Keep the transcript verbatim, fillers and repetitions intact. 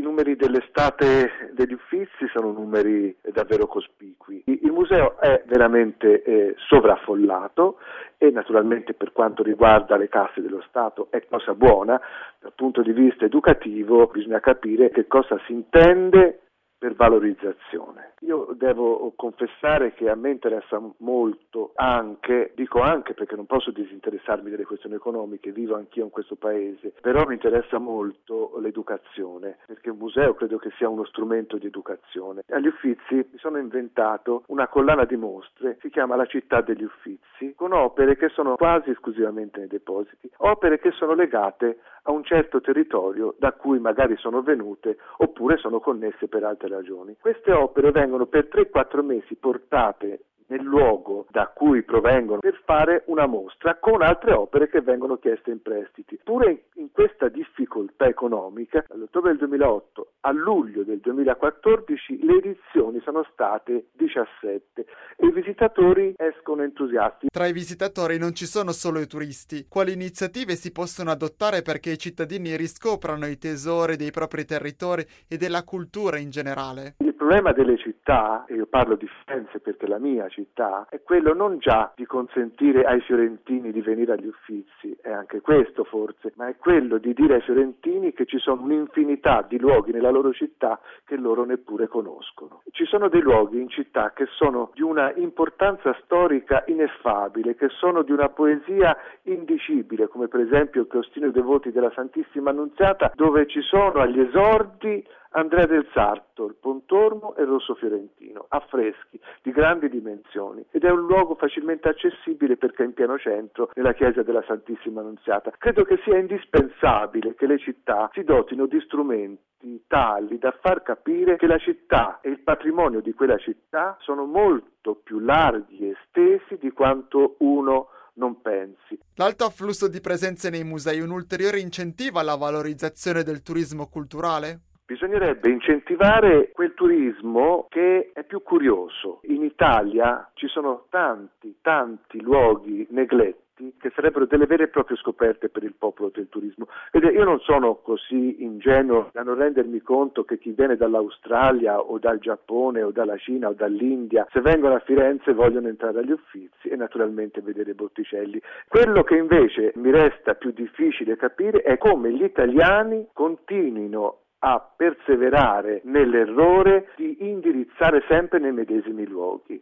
numeri dell'estate degli Uffizi sono numeri davvero cospicui. Il museo è veramente eh, sovraffollato e naturalmente per quanto riguarda le casse dello Stato è cosa buona. Dal punto di vista educativo bisogna capire che cosa si intende per valorizzazione. Io devo confessare che a me interessa molto anche, dico anche perché non posso disinteressarmi delle questioni economiche, vivo anch'io in questo paese, però mi interessa molto l'educazione, perché un museo credo che sia uno strumento di educazione. Agli Uffizi mi sono inventato una collana di mostre, si chiama La città degli Uffizi, con opere che sono quasi esclusivamente nei depositi, opere che sono legate a un certo territorio da cui magari sono venute oppure sono connesse per altre ragioni. Queste opere vengono per tre quattro mesi portate nel luogo da cui provengono per fare una mostra con altre opere che vengono chieste in prestiti. Pure in questa difficoltà economica, dall'ottobre del duemilaotto a luglio del duemilaquattordici le edizioni sono state diciassette e i visitatori escono entusiasti. Tra i visitatori non ci sono solo i turisti. Quali iniziative si possono adottare perché i cittadini riscoprano i tesori dei propri territori e della cultura in generale? Il problema delle città, e io parlo di Firenze perché è la mia città, è quello non già di consentire ai fiorentini di venire agli Uffizi, è anche questo forse, ma è quello di dire ai fiorentini che ci sono un'infinità di luoghi nella loro città che loro neppure conoscono. Ci sono dei luoghi in città che sono di una importanza storica ineffabile, che sono di una poesia indicibile, come per esempio il Crostino dei Voti della Santissima Annunziata, dove ci sono agli esordi Andrea del Sarto, il Pontormo e il Rosso Fiorentino, affreschi di grandi dimensioni, ed è un luogo facilmente accessibile perché è in pieno centro nella chiesa della Santissima Annunziata. Credo che sia indispensabile che le città si dotino di strumenti tali da far capire che la città e il patrimonio di quella città sono molto più larghi e estesi di quanto uno non pensi. L'alto afflusso di presenze nei musei è un ulteriore incentivo alla valorizzazione del turismo culturale? Bisognerebbe incentivare quel turismo che è più curioso. In Italia ci sono tanti, tanti luoghi negletti che sarebbero delle vere e proprie scoperte per il popolo del turismo. Vedete, io non sono così ingenuo da non rendermi conto che chi viene dall'Australia o dal Giappone o dalla Cina o dall'India, se vengono a Firenze vogliono entrare agli Uffizi e naturalmente vedere Botticelli. Quello che invece mi resta più difficile capire è come gli italiani continuino a perseverare nell'errore di indirizzare sempre nei medesimi luoghi.